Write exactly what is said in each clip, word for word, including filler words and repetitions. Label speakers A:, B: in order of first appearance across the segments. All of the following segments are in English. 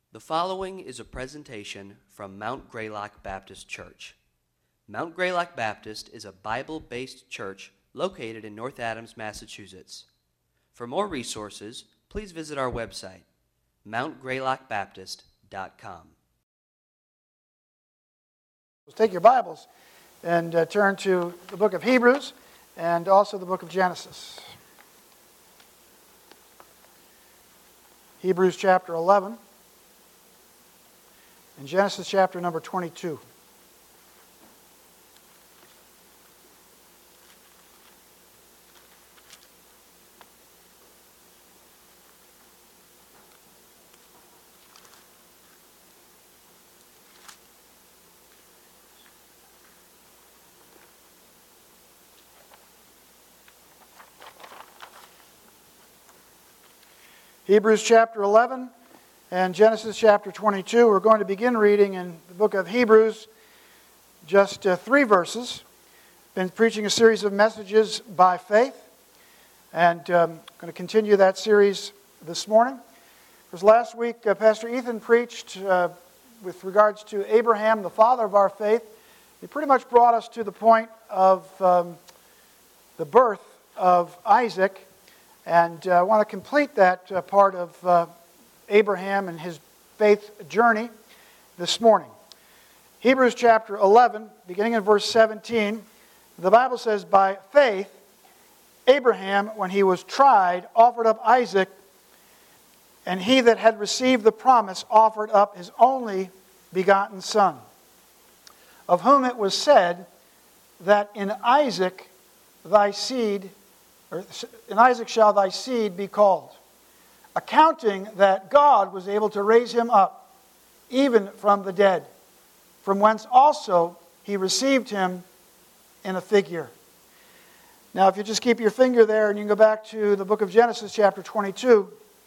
A: The following is a presentation from Mount Greylock Baptist Church. Mount Greylock Baptist is a Bible-based church located in North Adams, Massachusetts. For more resources, please visit our website, mount greylock baptist dot com.
B: Take your Bibles and uh, turn to the book of Hebrews and also the book of Genesis. Hebrews chapter eleven and Genesis chapter number twenty-two. Hebrews chapter eleven and Genesis chapter twenty-two. We're going to begin reading in the book of Hebrews, just uh, three verses. Been preaching a series of messages by faith, and um, I'm going to continue that series this morning. Because last week, uh, Pastor Ethan preached uh, with regards to Abraham, the father of our faith. He pretty much brought us to the point of um, the birth of Isaac. And uh, I want to complete that uh, part of uh, Abraham and his faith journey this morning. Hebrews chapter eleven, beginning in verse seventeen, the Bible says, "By faith, Abraham, when he was tried, offered up Isaac, and he that had received the promise offered up his only begotten son, of whom it was said that in Isaac thy seed Or, in Isaac shall thy seed be called, accounting that God was able to raise him up, even from the dead, from whence also he received him in a figure." Now, if you just keep your finger there and you can go back to the book of Genesis chapter twenty-two.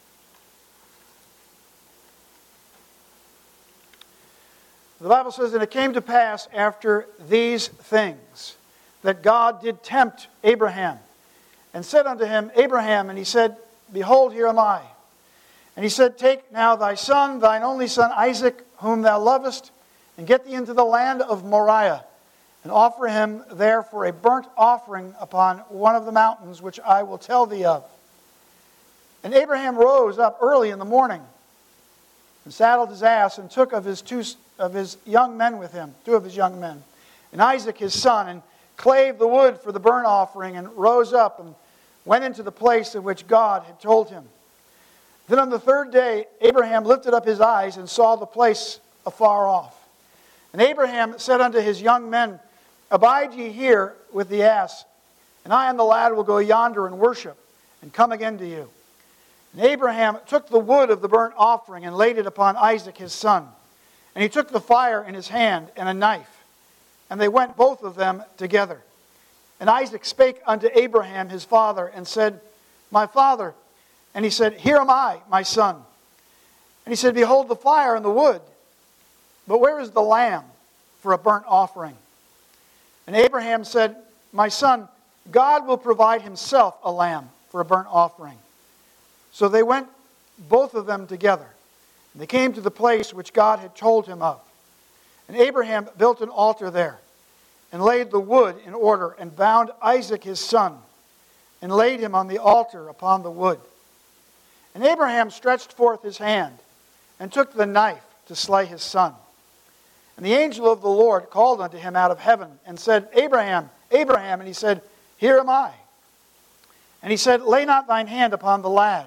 B: The Bible says, "And it came to pass after these things that God did tempt Abraham, and said unto him, Abraham, and he said, Behold, here am I. And he said, Take now thy son, thine only son Isaac, whom thou lovest, and get thee into the land of Moriah, and offer him there for a burnt offering upon one of the mountains which I will tell thee of. And Abraham rose up early in the morning, and saddled his ass, and took of his two of his young men with him, two of his young men, and Isaac his son, and clave the wood for the burnt offering, and rose up and went into the place of which God had told him. Then on the third day Abraham lifted up his eyes and saw the place afar off. And Abraham said unto his young men, Abide ye here with the ass, and I and the lad will go yonder and worship, and come again to you. And Abraham took the wood of the burnt offering and laid it upon Isaac his son. And he took the fire in his hand and a knife, and they went both of them together. And Isaac spake unto Abraham his father, and said, My father. And he said, Here am I, my son. And he said, Behold the fire and the wood, but where is the lamb for a burnt offering? And Abraham said, My son, God will provide himself a lamb for a burnt offering. So they went both of them together. And they came to the place which God had told him of. And Abraham built an altar there, and laid the wood in order, and bound Isaac his son, and laid him on the altar upon the wood. And Abraham stretched forth his hand, and took the knife to slay his son. And the angel of the Lord called unto him out of heaven, and said, Abraham, Abraham. And he said, Here am I. And he said, Lay not thine hand upon the lad,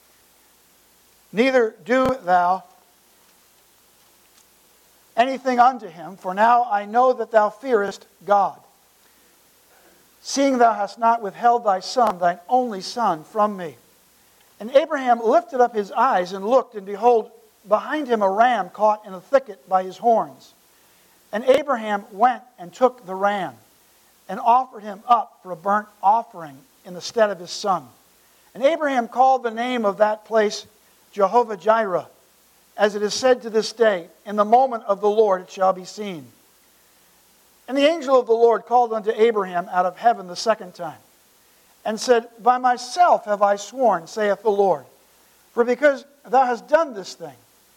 B: neither do thou anything unto him, for now I know that thou fearest God, seeing thou hast not withheld thy son, thine only son, from me. And Abraham lifted up his eyes and looked, and behold, behind him a ram caught in a thicket by his horns. And Abraham went and took the ram, and offered him up for a burnt offering in the stead of his son. And Abraham called the name of that place Jehovah-Jireh, as it is said to this day, In the moment of the Lord it shall be seen. And the angel of the Lord called unto Abraham out of heaven the second time, and said, By myself have I sworn, saith the Lord, for because thou hast done this thing,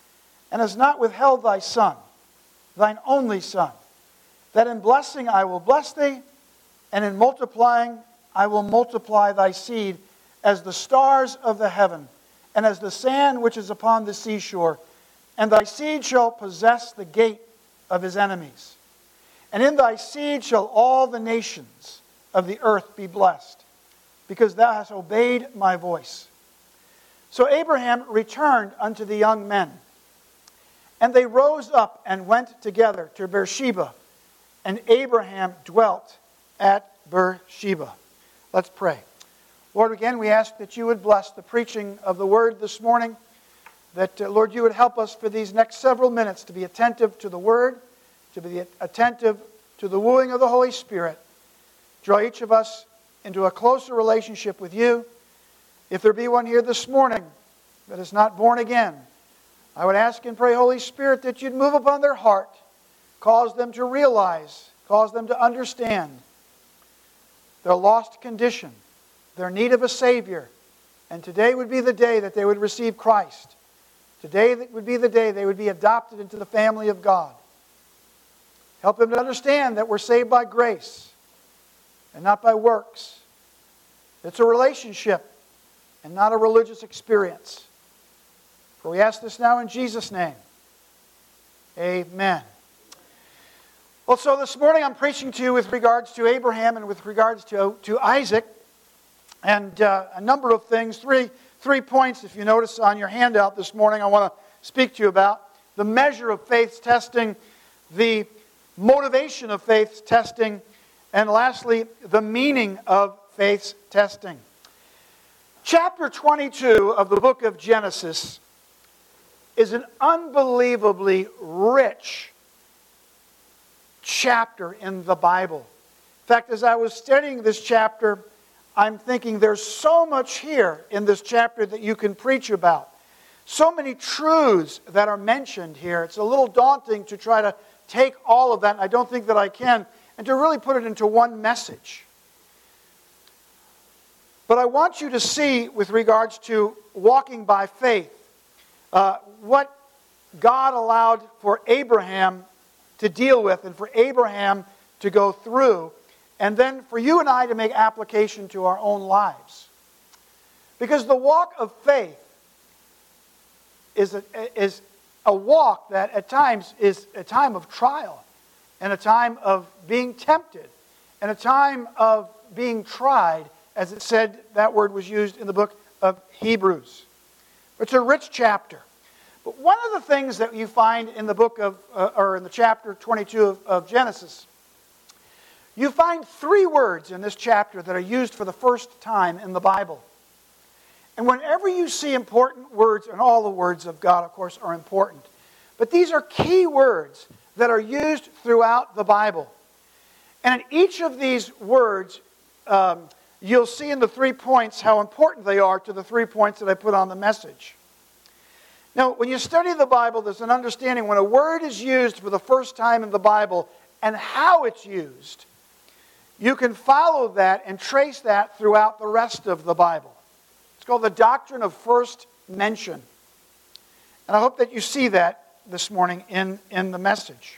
B: and hast not withheld thy Son, thine only Son, that in blessing I will bless thee, and in multiplying I will multiply thy seed as the stars of the heaven, and as the sand which is upon the seashore. And thy seed shall possess the gate of his enemies. And in thy seed shall all the nations of the earth be blessed, because thou hast obeyed my voice. So Abraham returned unto the young men, and they rose up and went together to Beersheba, and Abraham dwelt at Beersheba. Let's pray. Lord, again, we ask that you would bless the preaching of the word this morning, that, uh, Lord, you would help us for these next several minutes to be attentive to the word, to be attentive to the wooing of the Holy Spirit. Draw each of us into a closer relationship with you. If there be one here this morning that is not born again, I would ask and pray, Holy Spirit, that you'd move upon their heart, cause them to realize, cause them to understand their lost condition, their need of a Savior. And today would be the day that they would receive Christ. Today would be the day they would be adopted into the family of God. Help them to understand that we're saved by grace and not by works. It's a relationship and not a religious experience. For we ask this now in Jesus' name. Amen. Well, so this morning I'm preaching to you with regards to Abraham and with regards to, to Isaac. And uh, a number of things, three, three points, if you notice on your handout this morning, I want to speak to you about. The measure of faith's testing, the motivation of faith's testing, and lastly, the meaning of faith's testing. Chapter twenty-two of the book of Genesis is an unbelievably rich chapter in the Bible. In fact, as I was studying this chapter, I'm thinking there's so much here in this chapter that you can preach about. So many truths that are mentioned here. It's a little daunting to try to take all of that, and I don't think that I can, and to really put it into one message. But I want you to see, with regards to walking by faith, uh, what God allowed for Abraham to deal with and for Abraham to go through, and then for you and I to make application to our own lives. Because the walk of faith is a, is a walk that at times is a time of trial, and a time of being tempted, and a time of being tried, as it said, that word was used in the book of Hebrews. It's a rich chapter. But one of the things that you find in the book of, uh, or in the chapter twenty-two of, of Genesis, you find three words in this chapter that are used for the first time in the Bible. And whenever you see important words, and all the words of God, of course, are important, but these are key words that are used throughout the Bible. And in each of these words, um, you'll see in the three points how important they are to the three points that I put on the message. Now, when you study the Bible, there's an understanding when a word is used for the first time in the Bible and how it's used, you can follow that and trace that throughout the rest of the Bible. It's called the doctrine of first mention. And I hope that you see that this morning in, in the message.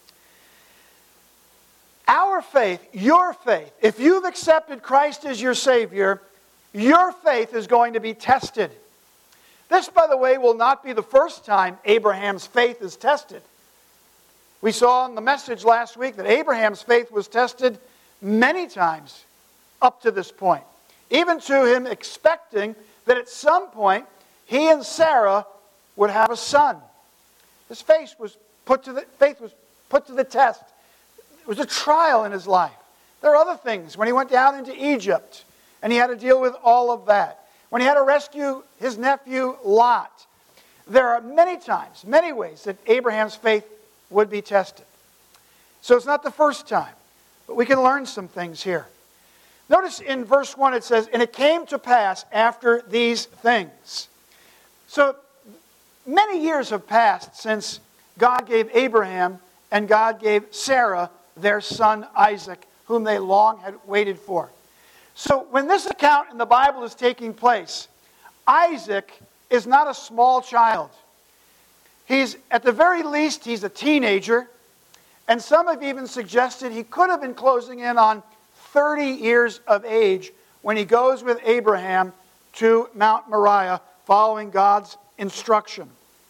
B: Our faith, your faith, if you've accepted Christ as your Savior, your faith is going to be tested. This, by the way, will not be the first time Abraham's faith is tested. We saw in the message last week that Abraham's faith was tested many times up to this point. Even to him expecting that at some point he and Sarah would have a son. His faith was put to the, faith was put to the test. It was a trial in his life. There are other things. When he went down into Egypt and he had to deal with all of that. When he had to rescue his nephew Lot. There are many times, many ways that Abraham's faith would be tested. So it's not the first time. But we can learn some things here. Notice in verse one it says, and it came to pass after these things. So many years have passed since God gave Abraham and God gave Sarah their son Isaac, whom they long had waited for. So when this account in the Bible is taking place, Isaac is not a small child. He's, at the very least, he's a teenager. And some have even suggested he could have been closing in on thirty years of age when he goes with Abraham to Mount Moriah following God's instruction.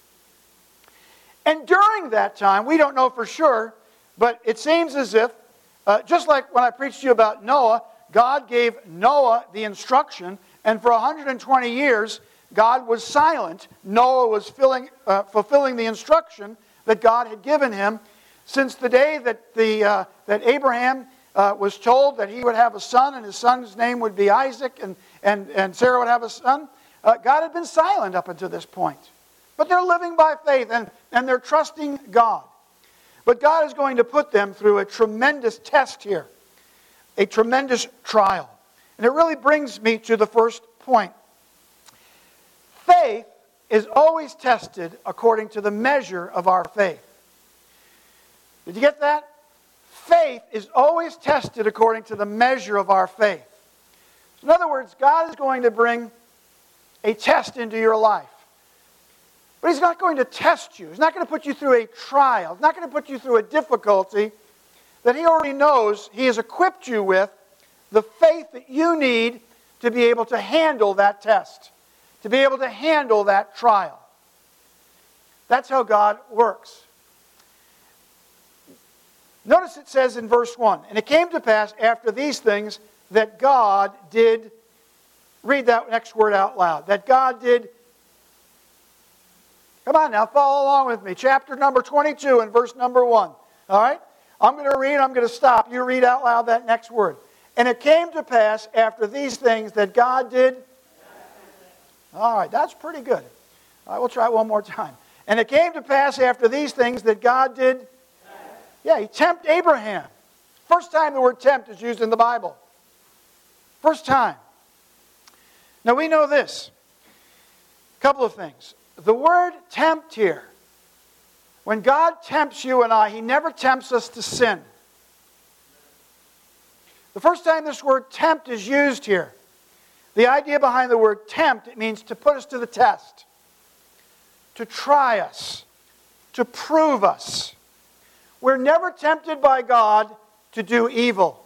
B: And during that time, we don't know for sure, but it seems as if, uh, just like when I preached to you about Noah, God gave Noah the instruction, and for one hundred twenty years, God was silent. Noah was filling, uh, fulfilling the instruction that God had given him. Since the day that, the, uh, that Abraham uh, was told that he would have a son, and his son's name would be Isaac, and, and, and Sarah would have a son, uh, God had been silent up until this point. But they're living by faith, and, and they're trusting God. But God is going to put them through a tremendous test here, a tremendous trial. And it really brings me to the first point. Faith is always tested according to the measure of our faith. Did you get that? Faith is always tested according to the measure of our faith. In other words, God is going to bring a test into your life. But He's not going to test you. He's not going to put you through a trial. He's not going to put you through a difficulty that He already knows He has equipped you with the faith that you need to be able to handle that test, to be able to handle that trial. That's how God works. Notice it says in verse one, and it came to pass after these things that God did, read that next word out loud, that God did, come on now, follow along with me, chapter number twenty-two and verse number one, all right? I'm going to read, I'm going to stop, you read out loud that next word. And it came to pass after these things that God did, all right, that's pretty good. All right, we'll try it one more time. And it came to pass after these things that God did, yeah, He tempted Abraham. First time the word tempt is used in the Bible. First time. Now we know this. A couple of things. The word tempt here, when God tempts you and I, He never tempts us to sin. The first time this word tempt is used here, the idea behind the word tempt, it means to put us to the test, to try us, to prove us. We're never tempted by God to do evil.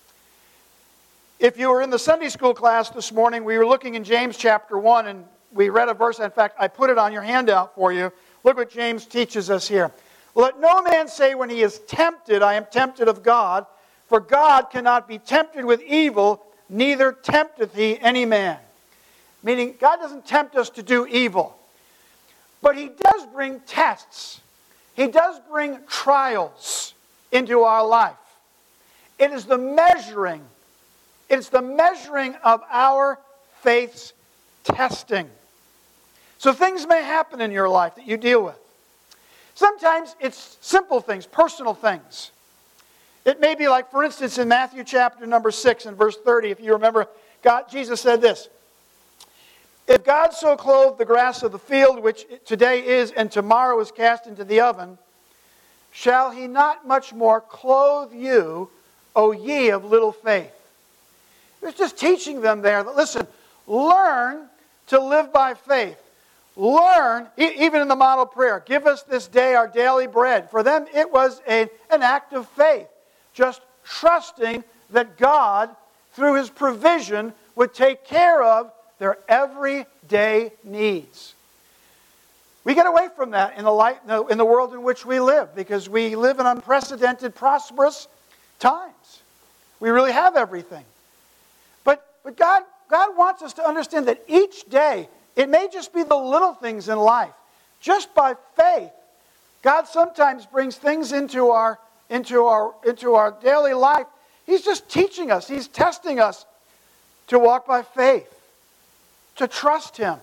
B: If you were in the Sunday school class this morning, we were looking in James chapter one, and we read a verse. In fact, I put it on your handout for you. Look what James teaches us here. Let no man say when he is tempted, I am tempted of God, for God cannot be tempted with evil, neither tempteth He any man. Meaning, God doesn't tempt us to do evil. But He does bring tests. He does bring trials into our life. It is the measuring, it's the measuring of our faith's testing. So things may happen in your life that you deal with. Sometimes it's simple things, personal things. It may be like, for instance, in Matthew chapter number six and verse thirty, if you remember, God, Jesus said this, if God so clothed the grass of the field, which today is and tomorrow is cast into the oven, shall He not much more clothe you, O ye of little faith? He was just teaching them there that, listen, learn to live by faith. Learn, even in the model prayer, give us this day our daily bread. For them, it was a, an act of faith. Just trusting that God, through His provision, would take care of their everyday needs. We get away from that in the, light, in the world in which we live, because we live in unprecedented, prosperous times. We really have everything. But, but God, God wants us to understand that each day, it may just be the little things in life. Just by faith, God sometimes brings things into our, into our, into our daily life. He's just teaching us. He's testing us to walk by faith, to trust Him.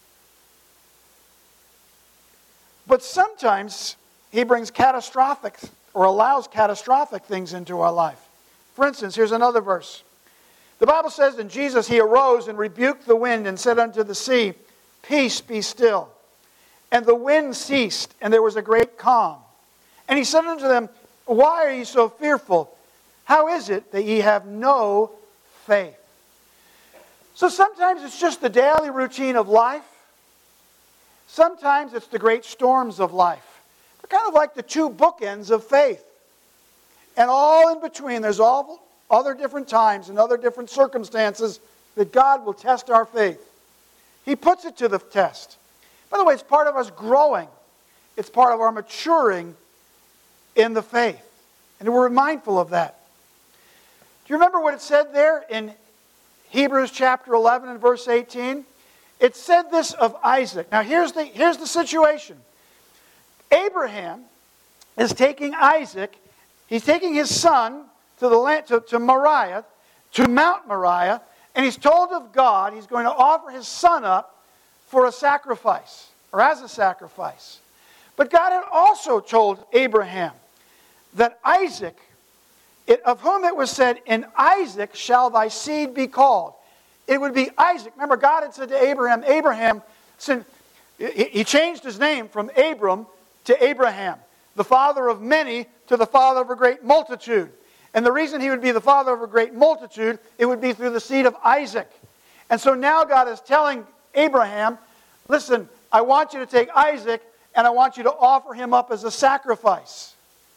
B: But sometimes He brings catastrophic or allows catastrophic things into our life. For instance, here's another verse. The Bible says, in Jesus He arose and rebuked the wind and said unto the sea, Peace, be still. And the wind ceased, and there was a great calm. And He said unto them, Why are ye so fearful? How is it that ye have no faith? So sometimes it's just the daily routine of life. Sometimes it's the great storms of life. They're kind of like the two bookends of faith. And all in between, there's all other different times and other different circumstances that God will test our faith. He puts it to the test. By the way, it's part of us growing. It's part of our maturing in the faith. And we're mindful of that. Do you remember what it said there in Hebrews chapter eleven and verse eighteen? It said this of Isaac. Now here's the, here's the situation. Abraham is taking Isaac, he's taking his son to the land, to, to Moriah, to Mount Moriah, and he's told of God he's going to offer his son up for a sacrifice, or as a sacrifice. But God had also told Abraham that Isaac, it, of whom it was said, in Isaac shall thy seed be called. It would be Isaac. Remember, God had said to Abraham, Abraham, he changed his name from Abram to Abraham, the father of many to the father of a great multitude. And the reason he would be the father of a great multitude, it would be through the seed of Isaac. And so now God is telling Abraham, listen, I want you to take Isaac and I want you to offer him up as a sacrifice.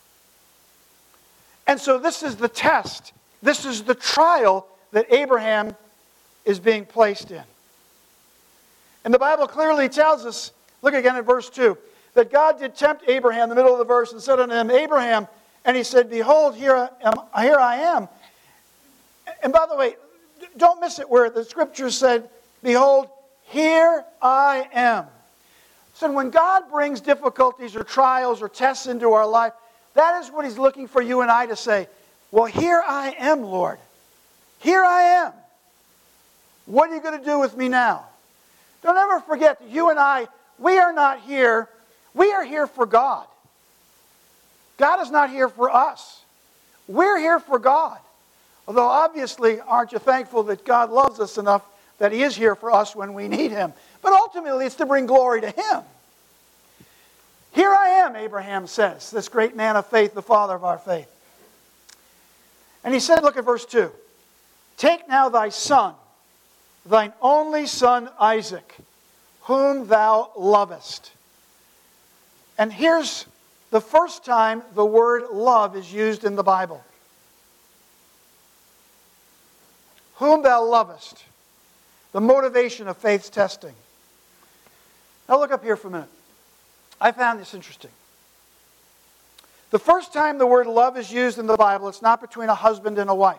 B: And so this is the test. This is the trial that Abraham is being placed in. And the Bible clearly tells us, look again at verse two, that God did tempt Abraham in the middle of the verse and said unto him, Abraham, and he said, behold, here I am. Here I am. And by the way, don't miss it where the scripture said, behold, here I am. So when God brings difficulties or trials or tests into our life, that is what He's looking for you and I to say, well, here I am, Lord. Here I am. What are you going to do with me now? Don't ever forget that you and I, we are not here. We are here for God. God is not here for us. We're here for God. Although obviously, aren't you thankful that God loves us enough that He is here for us when we need Him? But ultimately, it's to bring glory to Him. Here I am, Abraham says, this great man of faith, the father of our faith. And he said, look at verse two. Take now thy son, thine only son Isaac, whom thou lovest. And here's the first time the word love is used in the Bible. Whom thou lovest. The motivation of faith's testing. Now look up here for a minute. I found this interesting. The first time the word love is used in the Bible, it's not between a husband and a wife.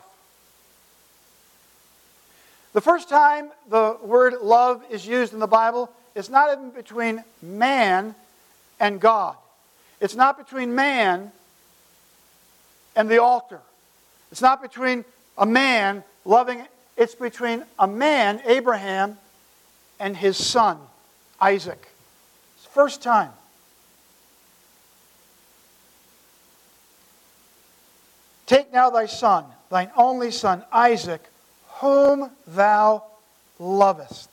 B: The first time the word love is used in the Bible, it's not even between man and God. It's not between man and the altar. It's not between a man loving, it's between a man, Abraham, and his son, Isaac. It's the first time. Take now thy son, thine only son, Isaac, whom thou lovest.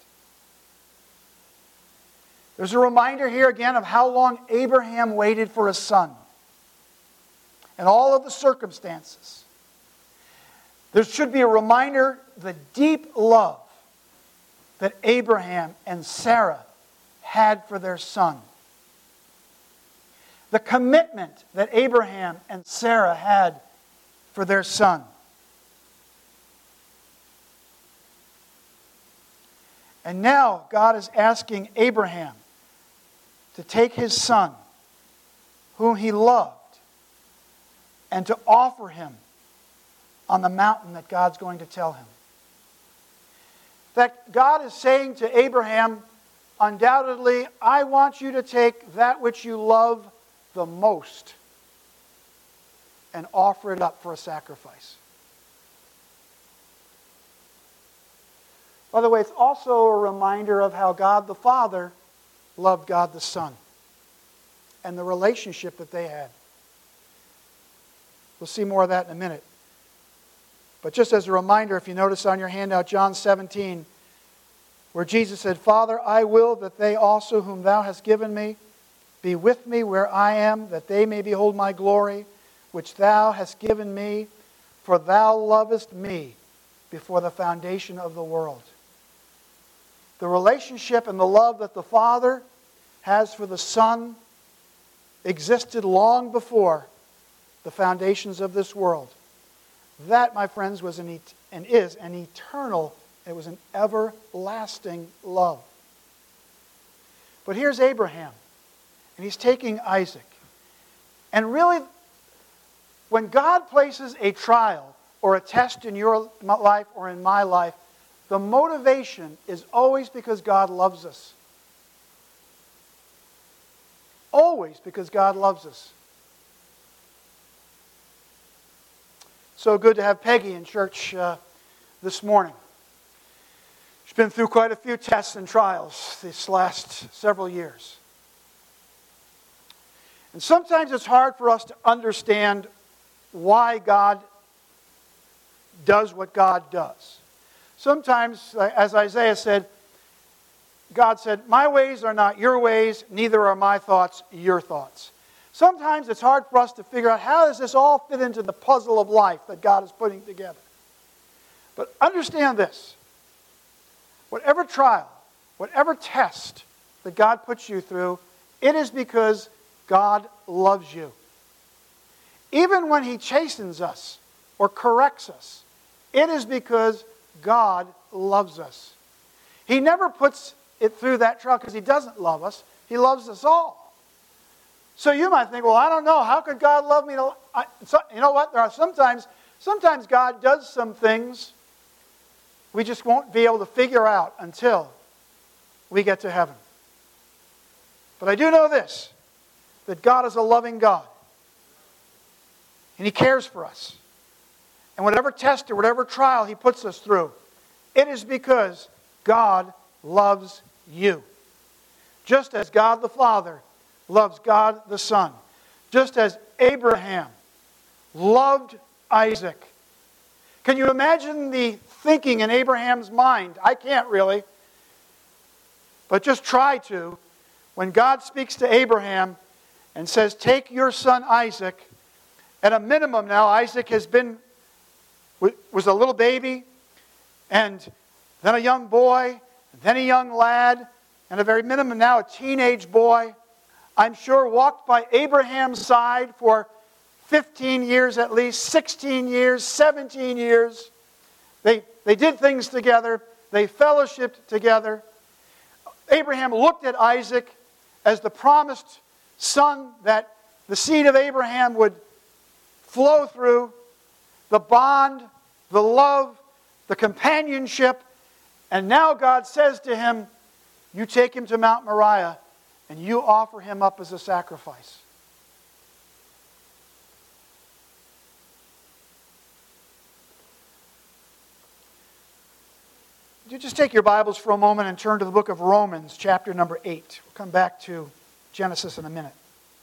B: There's a reminder here again of how long Abraham waited for a son. And all of the circumstances. There should be a reminder of the deep love that Abraham and Sarah had for their son. The commitment that Abraham and Sarah had for their son. And now God is asking Abraham to take his son, whom he loved, and to offer him on the mountain that God's going to tell him. That God is saying to Abraham, undoubtedly, I want you to take that which you love the most and offer it up for a sacrifice. By the way, it's also a reminder of how God the Father loved God the Son and the relationship that they had. We'll see more of that in a minute. But just as a reminder, if you notice on your handout, John seventeen, where Jesus said, Father, I will that they also whom thou hast given me be with me where I am, that they may behold my glory, which thou hast given me, for thou lovest me before the foundation of the world. The relationship and the love that the Father has for the Son existed long before the foundations of this world. That, my friends, was an et- and is an eternal, it was an everlasting love. But here's Abraham, and he's taking Isaac. And really, when God places a trial or a test in your life or in my life, the motivation is always because God loves us. Always because God loves us. So good to have Peggy in church uh, this morning. She's been through quite a few tests and trials these last several years. And sometimes it's hard for us to understand why God does what God does. Sometimes, as Isaiah said, God said, my ways are not your ways, neither are my thoughts your thoughts. Sometimes it's hard for us to figure out how does this all fit into the puzzle of life that God is putting together. But understand this. Whatever trial, whatever test that God puts you through, it is because God loves you. Even when He chastens us or corrects us, it is because God loves us. He never puts it through that trial because He doesn't love us. He loves us all. So you might think, well, I don't know. How could God love me? To, I, so, you know what? There are sometimes, sometimes God does some things we just won't be able to figure out until we get to heaven. But I do know this, that God is a loving God. And He cares for us. And whatever test or whatever trial He puts us through, it is because God loves you. Just as God the Father loves God the Son. Just as Abraham loved Isaac. Can you imagine the thinking in Abraham's mind? I can't really. But just try to. When God speaks to Abraham and says, take your son Isaac. At a minimum now, Isaac has been, was a little baby, and then a young boy, then a young lad, and a very minimum now a teenage boy. I'm sure walked by Abraham's side for fifteen years at least, sixteen years, seventeen years. They, they did things together. They fellowshiped together. Abraham looked at Isaac as the promised son that the seed of Abraham would flow through. The bond, the love, the companionship. And now God says to him, you take him to Mount Moriah and you offer him up as a sacrifice. You just take your Bibles for a moment and turn to the book of Romans, chapter number eight. We'll come back to Genesis in a minute.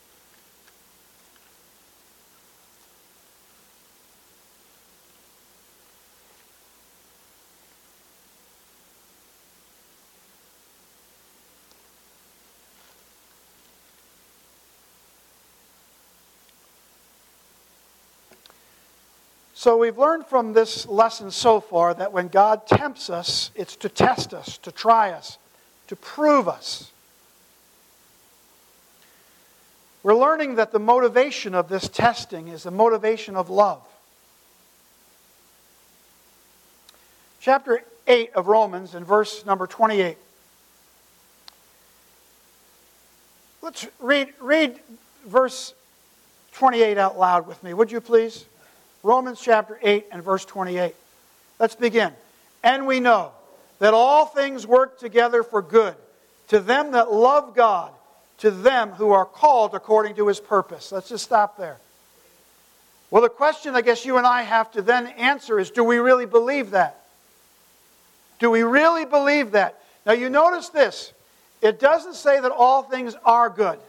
B: So we've learned from this lesson so far that when God tempts us, it's to test us, to try us, to prove us. We're learning that the motivation of this testing is the motivation of love. Chapter eight of Romans and verse number twenty-eight. Let's read, read verse twenty-eight out loud with me, would you please? Romans chapter eight and verse twenty-eight. Let's begin. And we know that all things work together for good to them that love God, to them who are called according to His purpose. Let's just stop there. Well, the question I guess you and I have to then answer is, do we really believe that? Do we really believe that? Now you notice this. It doesn't say that all things are good.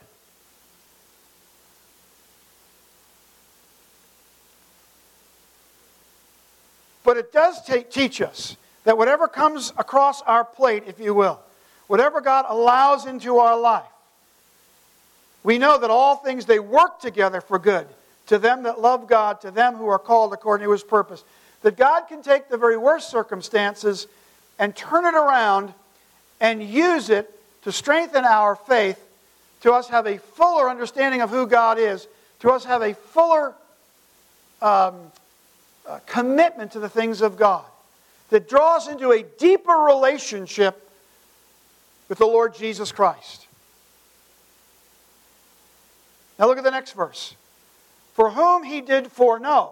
B: But it does take, teach us that whatever comes across our plate, if you will, whatever God allows into our life, we know that all things, they work together for good to them that love God, to them who are called according to His purpose. That God can take the very worst circumstances and turn it around and use it to strengthen our faith to us have a fuller understanding of who God is, to us have a fuller um, uh, commitment to the things of God, that draws into a deeper relationship with the Lord Jesus Christ. Now look at the next verse. For whom he did foreknow,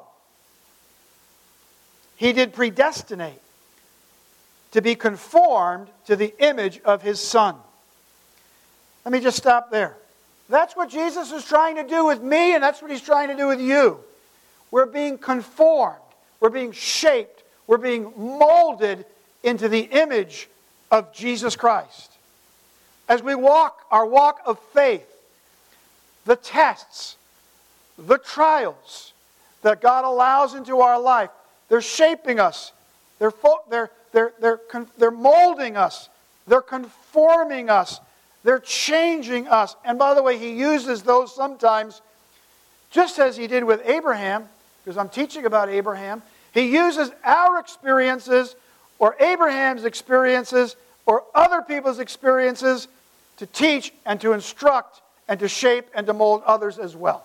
B: he did predestinate to be conformed to the image of his Son. Let me just stop there. That's what Jesus is trying to do with me, and that's what he's trying to do with you. We're being conformed. We're being shaped. We're being molded into the image of Jesus Christ. As we walk our walk of faith, the tests, the trials that God allows into our life, they're shaping us. They're, they're, they're, they're, they're molding us. They're conforming us. They're changing us. And by the way, he uses those sometimes, just as he did with Abraham, because I'm teaching about Abraham. He uses our experiences or Abraham's experiences or other people's experiences to teach and to instruct and to shape and to mold others as well.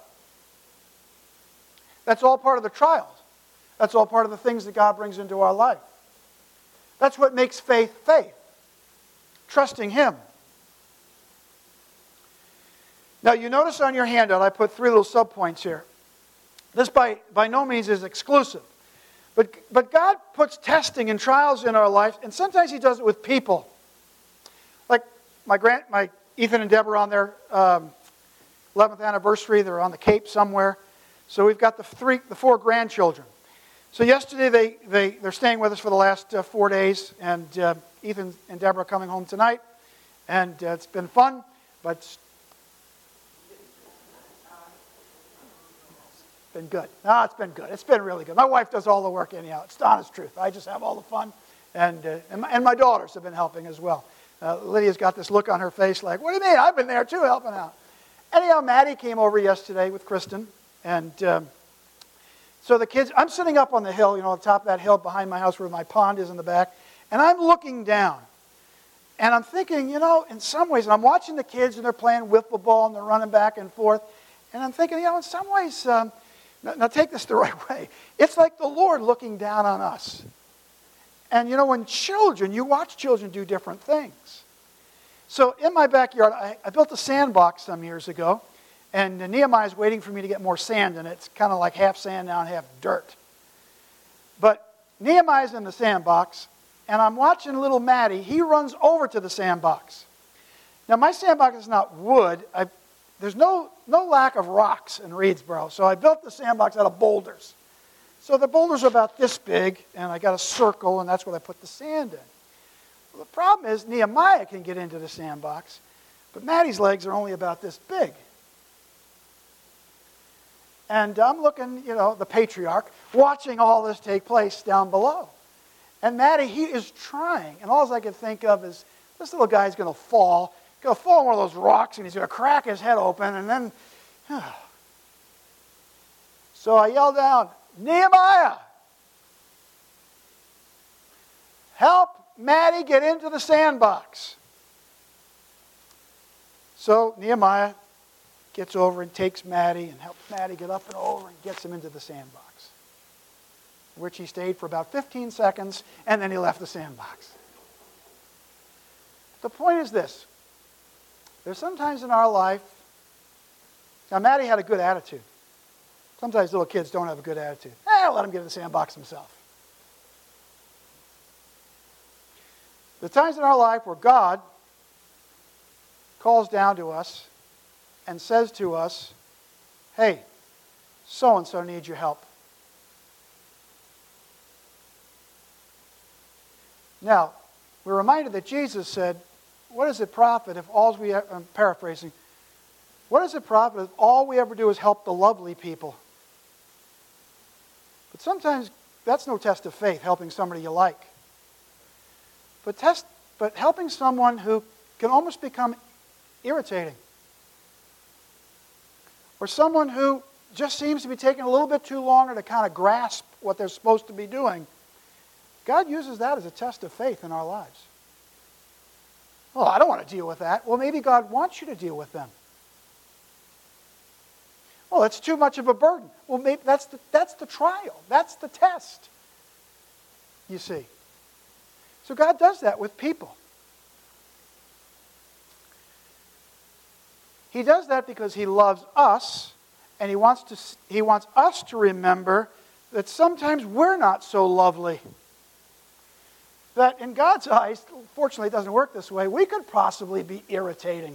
B: That's all part of the trials. That's all part of the things that God brings into our life. That's what makes faith faith. Trusting Him. Now you notice on your handout I put three little subpoints here. This by, by no means is exclusive. But, but God puts testing and trials in our life, and sometimes He does it with people. Like my grand, my Ethan and Deborah on their um, eleventh anniversary, they're on the Cape somewhere. So we've got the three, the four grandchildren. So yesterday they, they, they're staying with us for the last uh, four days, and uh, Ethan and Deborah are coming home tonight. And uh, it's been fun, but it's been good. No, it's been good. It's been really good. My wife does all the work anyhow. It's the honest truth. I just have all the fun. And, uh, and, my, and my daughters have been helping as well. Uh, Lydia's got this look on her face like, what do you mean? I've been there too, helping out. Anyhow, Maddie came over yesterday with Kristen. And um, so the kids, I'm sitting up on the hill, you know, on top of that hill behind my house where my pond is in the back. And I'm looking down. And I'm thinking, you know, in some ways, and I'm watching the kids and they're playing wiffle ball and they're running back and forth. And I'm thinking, you know, in some ways, um, now, now take this the right way. It's like the Lord looking down on us. And you know, when children, you watch children do different things. So in my backyard, I, I built a sandbox some years ago. And Nehemiah's waiting for me to get more sand in it. It's kind of like half sand now and half dirt. But Nehemiah's in the sandbox, and I'm watching little Maddie. He runs over to the sandbox. Now, my sandbox is not wood. I, there's no, no lack of rocks in Reedsboro, so I built the sandbox out of boulders. So the boulders are about this big, and I got a circle, and that's where I put the sand in. Well, the problem is Nehemiah can get into the sandbox, but Maddie's legs are only about this big. And I'm looking, you know, the patriarch, watching all this take place down below. And Maddie, he is trying. And all I can think of is, this little guy's going to fall. He's going to fall on one of those rocks, and he's going to crack his head open. And then, oh. So I yelled out, Nehemiah, help Maddie get into the sandbox. So Nehemiah gets over and takes Maddie and helps Maddie get up and over and gets him into the sandbox, which he stayed for about fifteen seconds, and then he left the sandbox. The point is this. There's sometimes in our life, now Maddie had a good attitude. Sometimes little kids don't have a good attitude. Eh, let him get in the sandbox himself. The times in our life where God calls down to us and says to us, hey, so-and-so needs your help. Now, we're reminded that Jesus said, what does it profit if all we, I'm paraphrasing, what does it profit if all we ever do is help the lovely people? But sometimes that's no test of faith, helping somebody you like. But, test, but helping someone who can almost become irritating, or someone who just seems to be taking a little bit too longer to kind of grasp what they're supposed to be doing, God uses that as a test of faith in our lives. Oh, I don't want to deal with that. Well, maybe God wants you to deal with them. Well, it's too much of a burden. Well, maybe that's the, that's the trial. That's the test, you see. So God does that with people. He does that because He loves us, and He wants to, He wants us to remember that sometimes we're not so lovely. That in God's eyes, fortunately it doesn't work this way, we could possibly be irritating.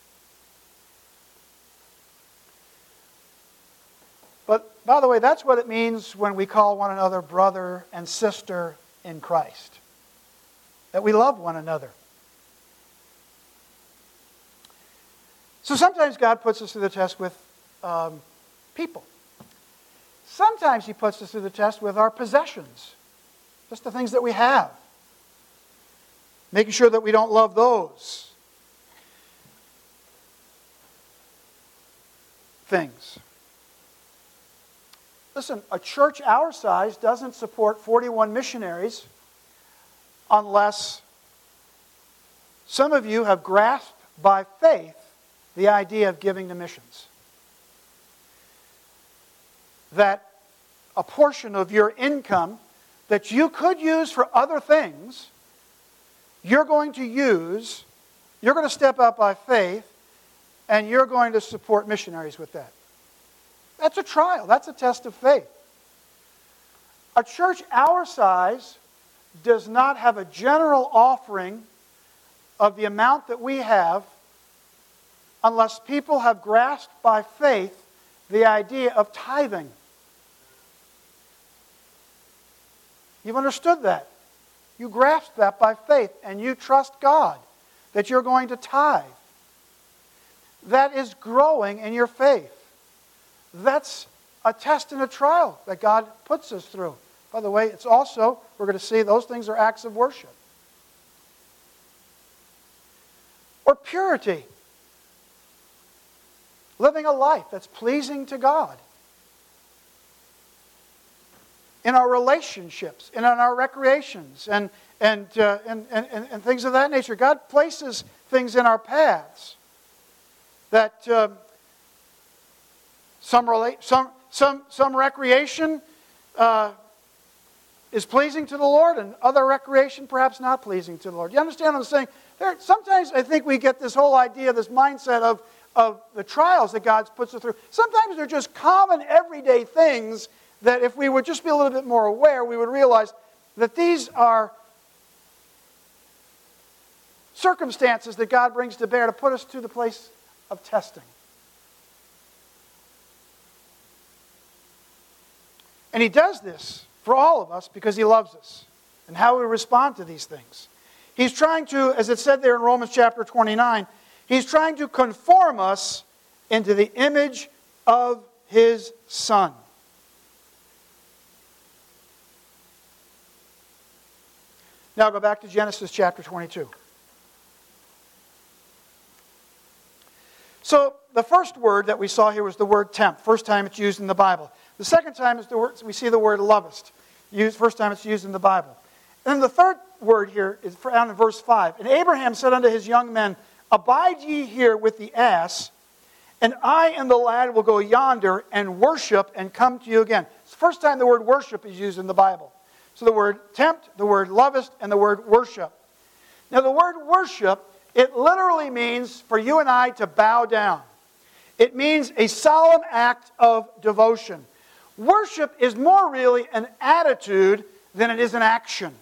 B: But, by the way, that's what it means when we call one another brother and sister in Christ. That we love one another. So sometimes God puts us through the test with um, people. Sometimes He puts us through the test with our possessions. Just the things that we have. Making sure that we don't love those things. Listen, a church our size doesn't support forty-one missionaries unless some of you have grasped by faith the idea of giving to missions. That a portion of your income that you could use for other things, you're going to use, you're going to step up by faith, and you're going to support missionaries with that. That's a trial. That's a test of faith. A church our size does not have a general offering of the amount that we have unless people have grasped by faith the idea of tithing. You've understood that. You grasp that by faith and you trust God that you're going to tithe. That is growing in your faith. That's a test and a trial that God puts us through. By the way, it's also, we're going to see, those things are acts of worship. Or purity. Living a life that's pleasing to God. In our relationships, and in our recreations, and, and, uh, and, and, and things of that nature. God places things in our paths that uh, some, relate, some, some, some recreation uh, is pleasing to the Lord, and other recreation perhaps not pleasing to the Lord. You understand what I'm saying? There, sometimes I think we get this whole idea, this mindset of, of the trials that God puts us through. Sometimes they're just common, everyday things that if we would just be a little bit more aware, we would realize that these are circumstances that God brings to bear to put us to the place of testing. And He does this for all of us because He loves us and how we respond to these things. He's trying to, as it said there in Romans chapter twenty-nine, He's trying to conform us into the image of His Son. Now go back to Genesis chapter twenty-two. So the first word that we saw here was the word tempt. First time it's used in the Bible. The second time is the word, we see the word lovest. Used, first time it's used in the Bible. And then the third word here is found in verse five. And Abraham said unto his young men, Abide ye here with the ass, and I and the lad will go yonder and worship and come to you again. It's the first time the word worship is used in the Bible. So the word tempt, the word lovest, and the word worship. Now the word worship, it literally means for you and I to bow down. It means a solemn act of devotion. Worship is more really an attitude than it is an action.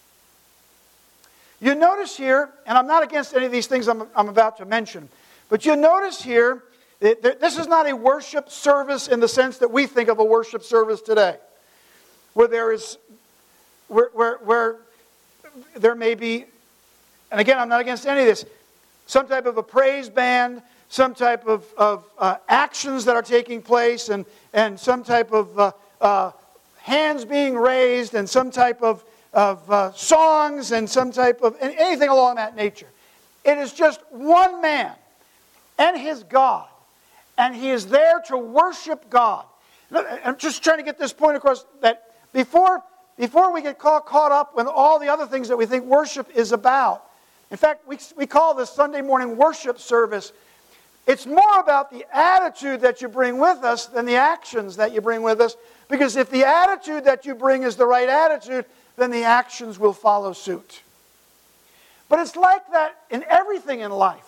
B: You notice here, and I'm not against any of these things I'm, I'm about to mention, but you notice here, that this is not a worship service in the sense that we think of a worship service today, where there is Where, where, where there may be, and again, I'm not against any of this, some type of a praise band, some type of, of uh, actions that are taking place, and, and some type of uh, uh, hands being raised, and some type of, of uh, songs, and some type of, and anything along that nature. It is just one man and his God, and he is there to worship God. I'm just trying to get this point across, that before... Before we get caught, caught up with all the other things that we think worship is about. In fact, we, we call this Sunday morning worship service. It's more about the attitude that you bring with us than the actions that you bring with us. Because if the attitude that you bring is the right attitude, then the actions will follow suit. But it's like that in everything in life.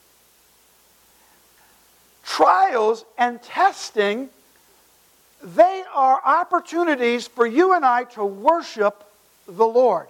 B: Trials and testing, they are opportunities for you and I to worship the Lord.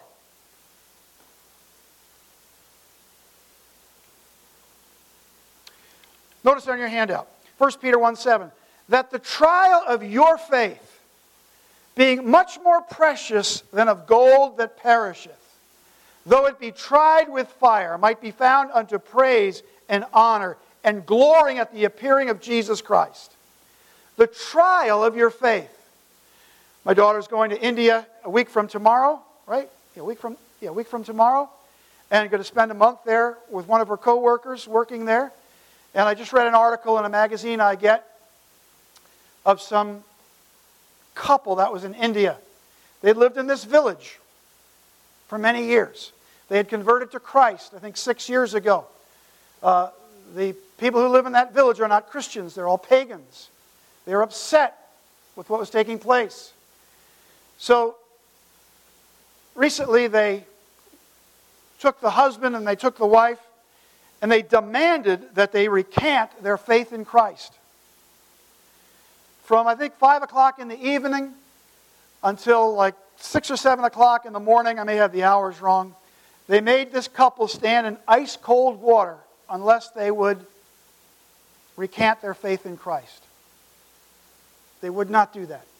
B: Notice on your handout, First Peter one seven, that the trial of your faith, being much more precious than of gold that perisheth, though it be tried with fire, might be found unto praise and honor and glorying at the appearing of Jesus Christ. The trial of your faith. My daughter's going to India a week from tomorrow, right? Yeah, a week from, yeah, a week from tomorrow. And going to spend a month there with one of her co-workers working there. And I just read an article in a magazine I get of some couple that was in India. They lived in this village for many years. They had converted to Christ, I think, six years ago. Uh, the people who live in that village are not Christians. They're all pagans. They were upset with what was taking place. So, recently they took the husband and they took the wife and they demanded that they recant their faith in Christ. From, I think, five o'clock in the evening until like six or seven o'clock in the morning, I may have the hours wrong, they made this couple stand in ice-cold water unless they would recant their faith in Christ. They would not do that.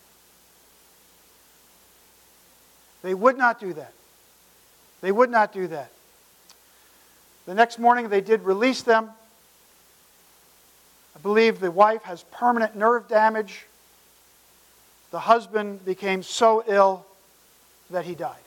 B: They would not do that. They would not do that. The next morning they did release them. I believe the wife has permanent nerve damage. The husband became so ill that he died.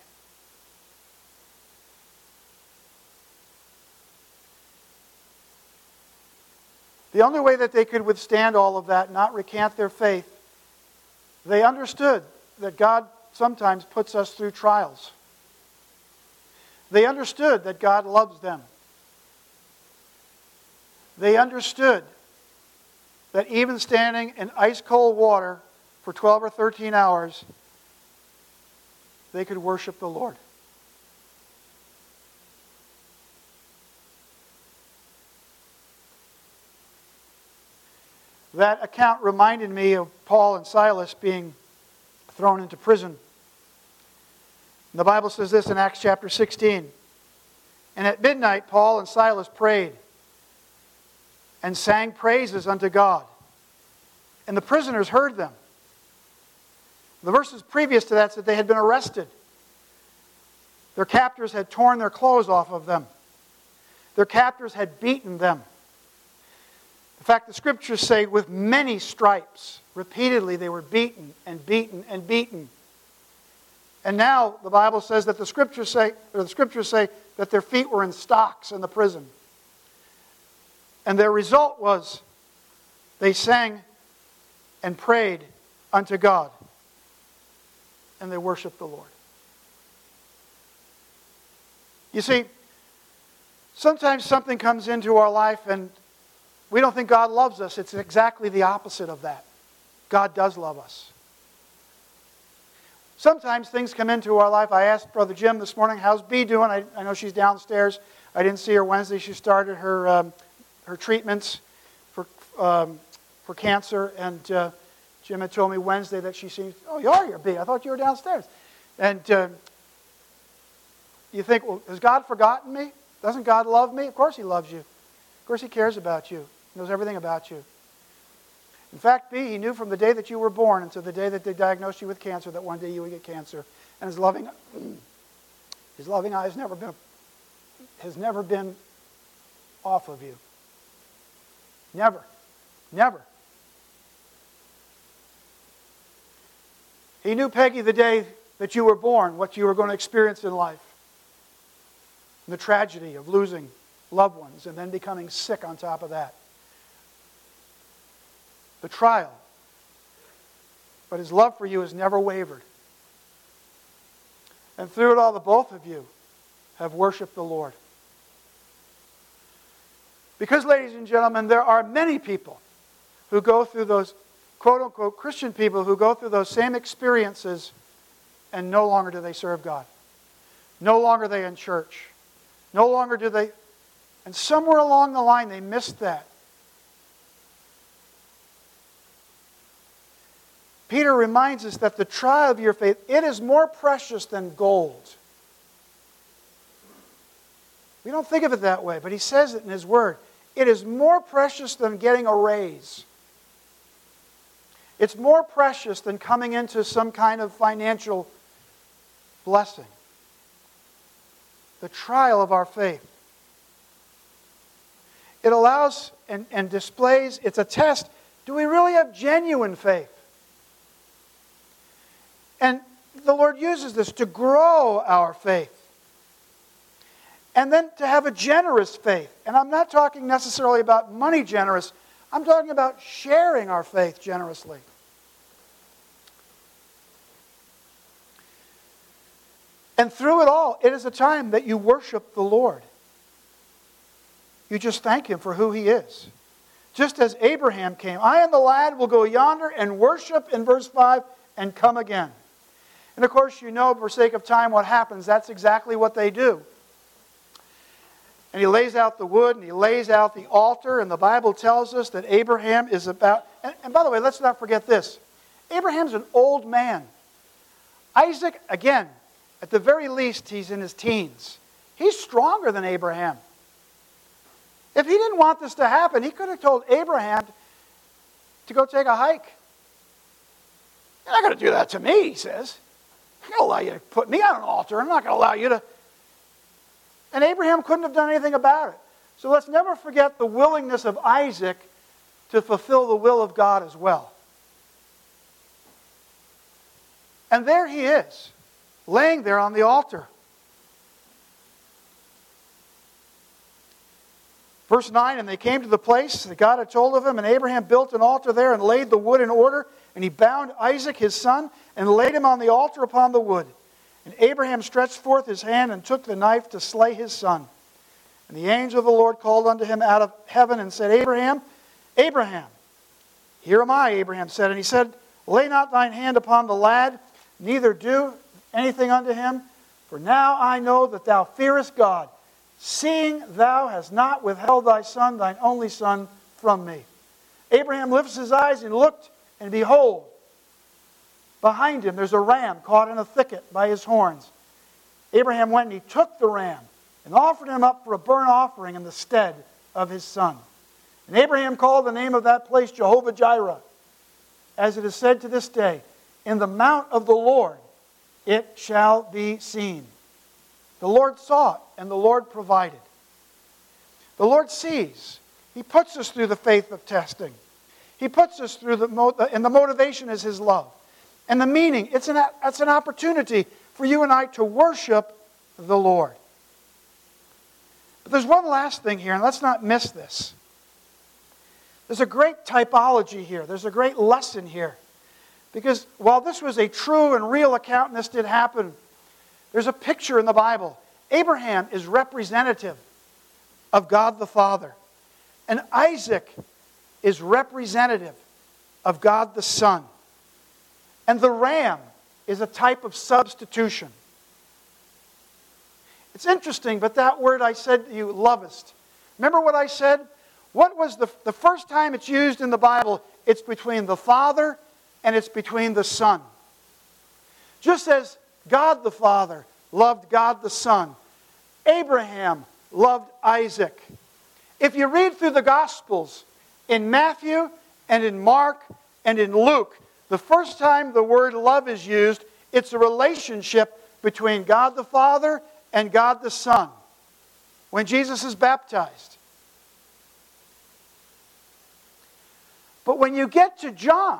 B: The only way that they could withstand all of that, not recant their faith, they understood that God sometimes puts us through trials. They understood that God loves them. They understood that even standing in ice-cold water for twelve or thirteen hours, they could worship the Lord. That account reminded me of Paul and Silas being thrown into prison. The Bible says this in Acts chapter sixteen. And at midnight, Paul and Silas prayed and sang praises unto God. And the prisoners heard them. The verses previous to that said they had been arrested. Their captors had torn their clothes off of them. Their captors had beaten them. In fact, the scriptures say with many stripes, repeatedly they were beaten and beaten and beaten. And now the Bible says that the scriptures say, or the scriptures say that their feet were in stocks in the prison. And their result was they sang and prayed unto God. And they worshiped the Lord. You see, sometimes something comes into our life and we don't think God loves us. It's exactly the opposite of that. God does love us. Sometimes things come into our life. I asked Brother Jim this morning, how's Bee doing? I, I know she's downstairs. I didn't see her Wednesday. She started her um, her treatments for um, for cancer. And uh, Jim had told me Wednesday that she seems, oh, you are here, Bee. I thought you were downstairs. And uh, you think, well, has God forgotten me? Doesn't God love me? Of course He loves you. Of course He cares about you. He knows everything about you. In fact, B, He knew from the day that you were born until the day that they diagnosed you with cancer that one day you would get cancer. And His loving, His loving eye has never been, has never been off of you. Never. Never. He knew, Peggy, the day that you were born, what you were going to experience in life. The tragedy of losing loved ones and then becoming sick on top of that. The trial. But His love for you has never wavered. And through it all, the both of you have worshiped the Lord. Because, ladies and gentlemen, there are many people who go through those, quote-unquote, Christian people who go through those same experiences and no longer do they serve God. No longer are they in church. No longer do they... And somewhere along the line they missed that. Peter reminds us that the trial of your faith, it is more precious than gold. We don't think of it that way, but he says it in his word. It is more precious than getting a raise. It's more precious than coming into some kind of financial blessing. The trial of our faith. It allows and, and displays, it's a test. Do we really have genuine faith? And the Lord uses this to grow our faith. And then to have a generous faith. And I'm not talking necessarily about money generous. I'm talking about sharing our faith generously. And through it all, it is a time that you worship the Lord. You just thank Him for who He is. Just as Abraham came. I and the lad will go yonder and worship, in verse five, and come again. And of course, you know, for sake of time, what happens. That's exactly what they do. And he lays out the wood, and he lays out the altar, and the Bible tells us that Abraham is about... And, and by the way, let's not forget this. Abraham's an old man. Isaac, again, at the very least, he's in his teens. He's stronger than Abraham. If he didn't want this to happen, he could have told Abraham to go take a hike. You're not going to do that to me, he says. I'm not going to allow you to put me on an altar. I'm not going to allow you to... And Abraham couldn't have done anything about it. So let's never forget the willingness of Isaac to fulfill the will of God as well. And there he is, laying there on the altar. Verse nine, and they came to the place that God had told of him, and Abraham built an altar there and laid the wood in order, and he bound Isaac his son and laid him on the altar upon the wood. And Abraham stretched forth his hand and took the knife to slay his son. And the angel of the Lord called unto him out of heaven and said, Abraham, Abraham. Here am I, Abraham said. And he said, lay not thine hand upon the lad, neither do anything unto him. For now I know that thou fearest God, seeing thou hast not withheld thy son, thine only son, from me. Abraham lifts his eyes and looked, and behold, behind him there's a ram caught in a thicket by his horns. Abraham went and he took the ram and offered him up for a burnt offering in the stead of his son. And Abraham called the name of that place Jehovah-Jireh, as it is said to this day, in the mount of the Lord it shall be seen. The Lord saw it, and the Lord provided. The Lord sees. He puts us through the faith of testing. He puts us through the, and the motivation is His love. And the meaning, it's an, it's an opportunity for you and I to worship the Lord. But there's one last thing here, and let's not miss this. There's a great typology here. There's a great lesson here. Because while this was a true and real account, and this did happen, there's a picture in the Bible. Abraham is representative of God the Father. And Isaac is representative of God the Son. And the ram is a type of substitution. It's interesting, but that word I said to you, lovest. Remember what I said? What was the, the first time it's used in the Bible? It's between the Father and it's between the Son. Just as God the Father loved God the Son, Abraham loved Isaac. If you read through the Gospels, in Matthew and in Mark and in Luke, the first time the word love is used, it's a relationship between God the Father and God the Son. When Jesus is baptized. But when you get to John,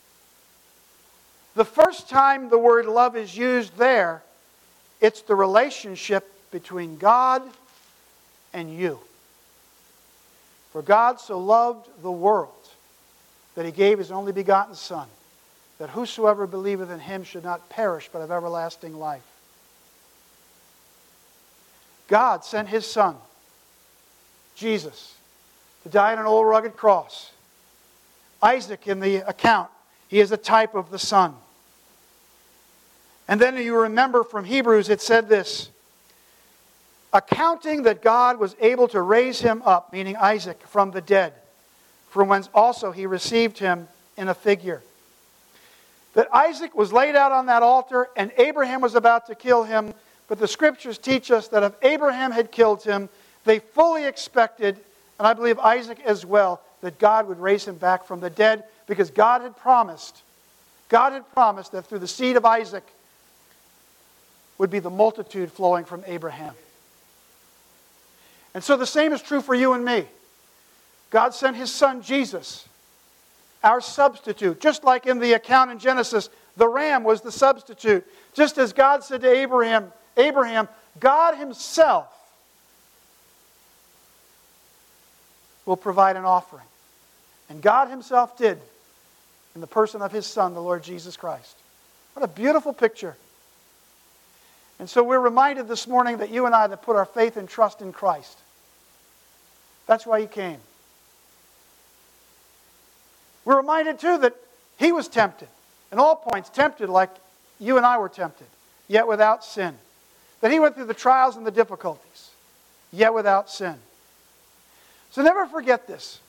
B: the first time the word love is used there, it's the relationship between God and you. For God so loved the world that He gave His only begotten Son, that whosoever believeth in Him should not perish but have everlasting life. God sent His Son, Jesus, to die on an old rugged cross. Isaac, in the account, he is a type of the Son. And then you remember from Hebrews, it said this, accounting that God was able to raise him up, meaning Isaac, from the dead, from whence also he received him in a figure. That Isaac was laid out on that altar and Abraham was about to kill him, but the Scriptures teach us that if Abraham had killed him, they fully expected, and I believe Isaac as well, that God would raise him back from the dead, because God had promised, God had promised that through the seed of Isaac would be the multitude flowing from Abraham. And so the same is true for you and me. God sent His Son Jesus, our substitute. Just like in the account in Genesis, the ram was the substitute. Just as God said to Abraham, Abraham, God Himself will provide an offering. And God Himself did in the person of His Son, the Lord Jesus Christ. What a beautiful picture. And so we're reminded this morning that you and I that put our faith and trust in Christ. That's why He came. We're reminded too that He was tempted, in all points tempted like you and I were tempted, yet without sin. That He went through the trials and the difficulties, yet without sin. So never forget this.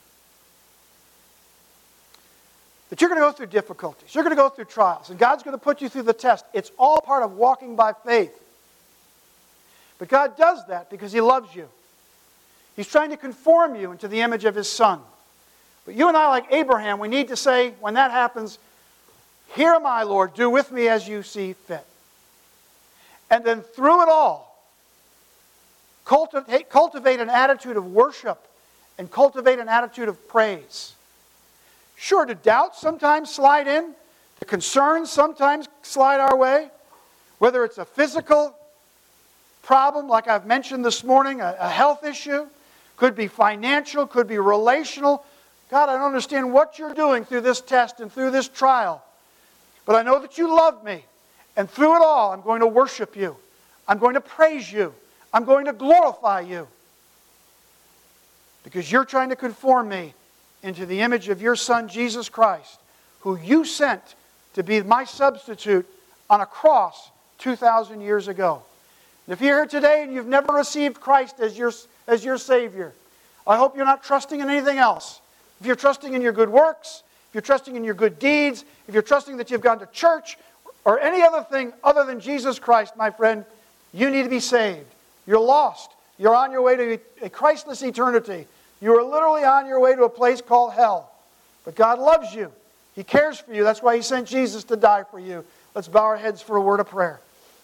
B: That you're going to go through difficulties. You're going to go through trials. And God's going to put you through the test. It's all part of walking by faith. But God does that because He loves you. He's trying to conform you into the image of His Son. But you and I, like Abraham, we need to say, when that happens, here am I, Lord, do with me as you see fit. And then through it all, cultivate, cultivate an attitude of worship and cultivate an attitude of praise. Sure, do doubts sometimes slide in? Do concerns sometimes slide our way? Whether it's a physical problem, like I've mentioned this morning, a, a health issue, could be financial, could be relational. God, I don't understand what you're doing through this test and through this trial. But I know that you love me. And through it all, I'm going to worship you. I'm going to praise you. I'm going to glorify you. Because you're trying to conform me into the image of your Son, Jesus Christ, who you sent to be my substitute on a cross two thousand years ago. And if you're here today and you've never received Christ as your, as your Savior, I hope you're not trusting in anything else. If you're trusting in your good works, if you're trusting in your good deeds, if you're trusting that you've gone to church, or any other thing other than Jesus Christ, my friend, you need to be saved. You're lost. You're on your way to a Christless eternity. You are literally on your way to a place called hell. But God loves you. He cares for you. That's why He sent Jesus to die for you. Let's bow our heads for a word of prayer.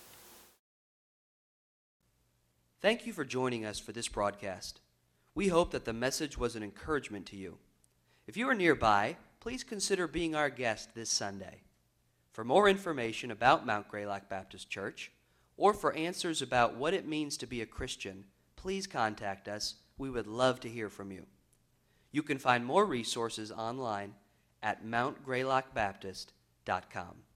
A: Thank you for joining us for this broadcast. We hope that the message was an encouragement to you. If you are nearby, please consider being our guest this Sunday. For more information about Mount Greylock Baptist Church, or for answers about what it means to be a Christian, please contact us. We would love to hear from you. You can find more resources online at mount greylock baptist dot com.